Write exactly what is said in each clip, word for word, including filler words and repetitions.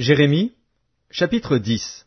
Jérémie, chapitre dix.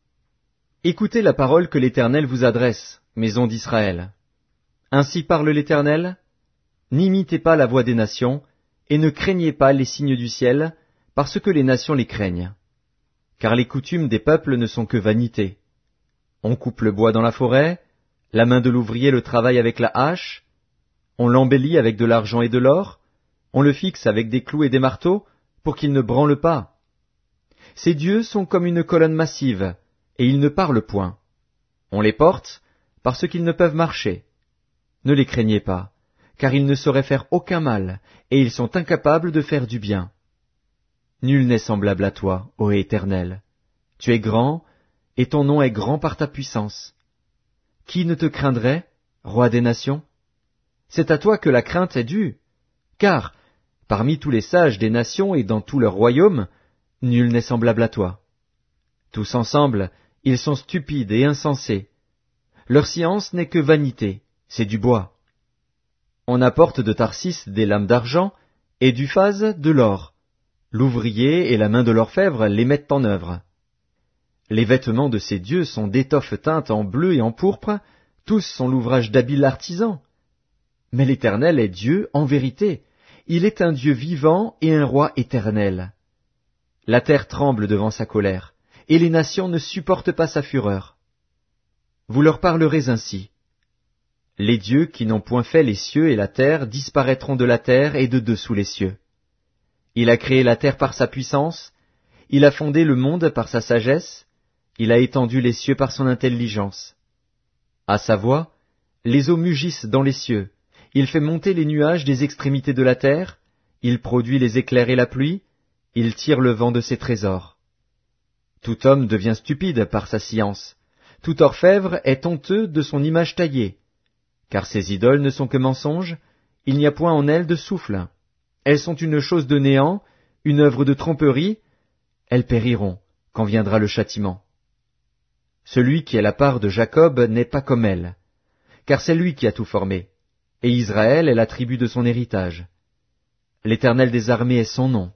Écoutez la parole que l'Éternel vous adresse, maison d'Israël. Ainsi parle l'Éternel, n'imitez pas la voix des nations, et ne craignez pas les signes du ciel, parce que les nations les craignent. Car les coutumes des peuples ne sont que vanité. On coupe le bois dans la forêt, la main de l'ouvrier le travaille avec la hache, on l'embellit avec de l'argent et de l'or, on le fixe avec des clous et des marteaux, pour qu'il ne branle pas. Ces dieux sont comme une colonne massive, et ils ne parlent point. On les porte, parce qu'ils ne peuvent marcher. Ne les craignez pas, car ils ne sauraient faire aucun mal, et ils sont incapables de faire du bien. Nul n'est semblable à toi, ô Éternel. Tu es grand, et ton nom est grand par ta puissance. Qui ne te craindrait, roi des nations? C'est à toi que la crainte est due, car, parmi tous les sages des nations et dans tout leur royaume, nul n'est semblable à toi. Tous ensemble, ils sont stupides et insensés. Leur science n'est que vanité, c'est du bois. On apporte de Tarsis des lames d'argent, et d'Uphaz de l'or. L'ouvrier et la main de l'orfèvre les mettent en œuvre. Les vêtements de ces dieux sont d'étoffes teintes en bleu et en pourpre, tous sont l'ouvrage d'habiles artisans. Mais l'Éternel est Dieu en vérité, il est un Dieu vivant et un roi éternel. La terre tremble devant sa colère, et les nations ne supportent pas sa fureur. Vous leur parlerez ainsi. Les dieux qui n'ont point fait les cieux et la terre disparaîtront de la terre et de dessous les cieux. Il a créé la terre par sa puissance, il a fondé le monde par sa sagesse, il a étendu les cieux par son intelligence. À sa voix, les eaux mugissent dans les cieux, il fait monter les nuages des extrémités de la terre, il produit les éclairs et la pluie, il tire le vent de ses trésors. Tout homme devient stupide par sa science, tout orfèvre est honteux de son image taillée, car ces idoles ne sont que mensonges, il n'y a point en elles de souffle. Elles sont une chose de néant, une œuvre de tromperie, elles périront quand viendra le châtiment. Celui qui est la part de Jacob n'est pas comme elle, car c'est lui qui a tout formé, et Israël est la tribu de son héritage. L'Éternel des armées est son nom.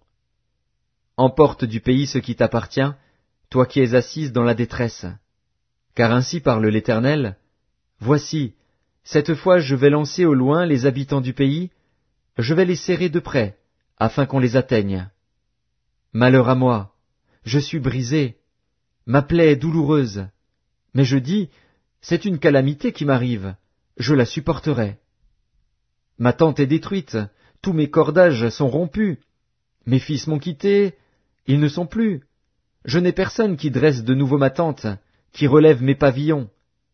Emporte du pays ce qui t'appartient, toi qui es assise dans la détresse. Car ainsi parle l'Éternel, voici, cette fois je vais lancer au loin les habitants du pays, je vais les serrer de près, afin qu'on les atteigne. Malheur à moi, je suis brisé, ma plaie est douloureuse, mais je dis, c'est une calamité qui m'arrive, je la supporterai. Ma tente est détruite, tous mes cordages sont rompus, mes fils m'ont quitté, ils ne sont plus. Je n'ai personne qui dresse de nouveau ma tente, qui relève mes pavillons.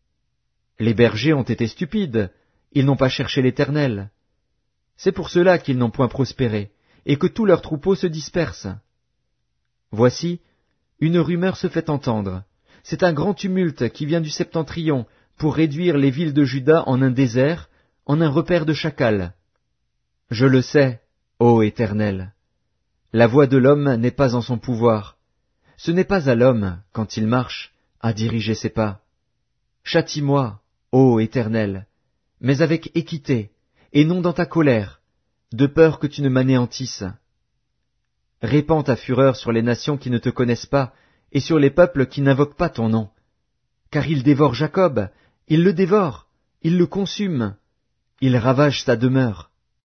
Les bergers ont été stupides, ils n'ont pas cherché l'Éternel. C'est pour cela qu'ils n'ont point prospéré, et que tous leurs troupeaux se dispersent. Voici, une rumeur se fait entendre. C'est un grand tumulte qui vient du septentrion, pour réduire les villes de Juda en un désert, en un repaire de chacals. Je le sais, ô Éternel. La voix de l'homme n'est pas en son pouvoir. Ce n'est pas à l'homme, quand il marche, à diriger ses pas. Châtie-moi, ô Éternel, mais avec équité, et non dans ta colère, de peur que tu ne m'anéantisses. Répands ta fureur sur les nations qui ne te connaissent pas, et sur les peuples qui n'invoquent pas ton nom. Car il dévore Jacob, il le dévore, il le consume, il ravage sa demeure.